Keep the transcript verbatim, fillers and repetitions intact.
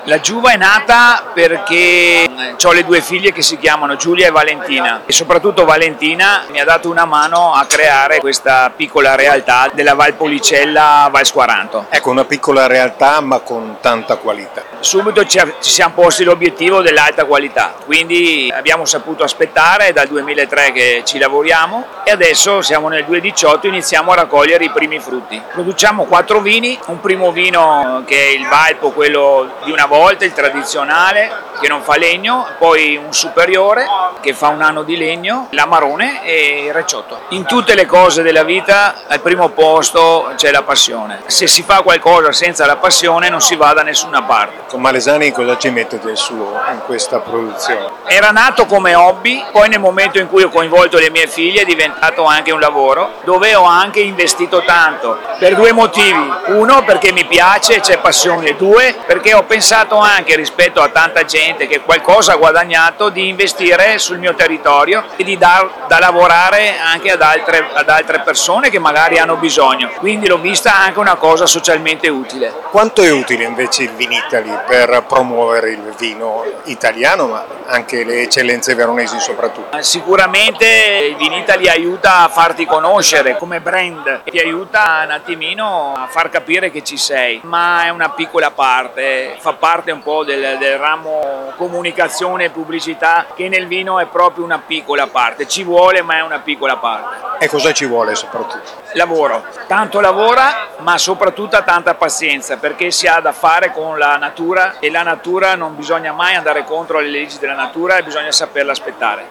La Giuva è nata perché ho le due figlie che si chiamano Giulia e Valentina e soprattutto Valentina mi ha dato una mano a creare questa piccola realtà della Valpolicella Val Squaranto. Ecco, una piccola realtà ma con tanta qualità. Subito ci, ci siamo posti l'obiettivo dell'alta qualità, quindi abbiamo saputo aspettare, è dal duemilatré che ci lavoriamo e adesso siamo nel duemiladiciotto e iniziamo a raccogliere i primi frutti. Produciamo quattro vini, un primo vino che è il Valpo, quello di una volta, il tradizionale, che non fa legno, poi un superiore che fa un anno di legno, l'amarone e il recciotto. In tutte le cose della vita al primo posto c'è la passione. Se si fa qualcosa senza la passione non si va da nessuna parte. Con Malesani cosa ci mette del suo in questa produzione? Era nato come hobby, poi nel momento in cui ho coinvolto le mie figlie è diventato anche un lavoro dove ho anche investito tanto, per due motivi. Uno, perché mi piace, c'è passione. Due, perché ho pensato anche rispetto a tanta gente che qualcosa ha guadagnato di investire sul mio territorio e di dar da lavorare anche ad altre, ad altre persone che magari hanno bisogno. Quindi l'ho vista anche una cosa socialmente utile. Quanto è utile invece il Vinitaly per promuovere il vino italiano, ma anche le eccellenze veronesi soprattutto? Sicuramente il Vinitaly aiuta a farti conoscere come brand, ti aiuta un attimino a far capire che ci sei, ma è una piccola parte, fa parte un po' del, del ramo comunicazione e pubblicità che nel vino è proprio una piccola parte, ci vuole ma è una piccola parte. E cosa ci vuole soprattutto? Lavoro, tanto lavora ma soprattutto tanta pazienza, perché si ha da fare con la natura e la natura non bisogna mai andare contro le leggi della natura e bisogna saperla aspettare.